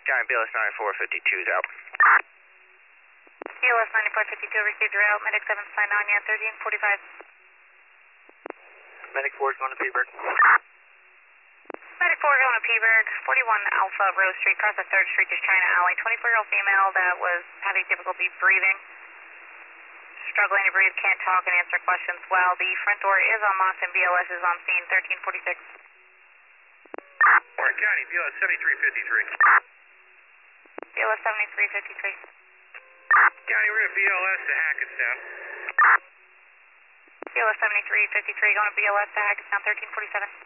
County, BLS 9452 is out. BLS 9452 received your route. Medic 7 signed on you, 1345. Medic 4 is going to Peaburg. Medic 4 going to Peaburg, 41 Alpha Rose Street, across the 3rd Street to China Alley. 24-year-old female that was having difficulty breathing. Struggling to breathe, can't talk and answer questions well. The front door is unlocked and BLS is on scene, 1346. Warren County, BLS 7353. BLS 7353. County, we're going to BLS to Hackettstown. BLS 7353 going to BLS to Hackettstown, 1347.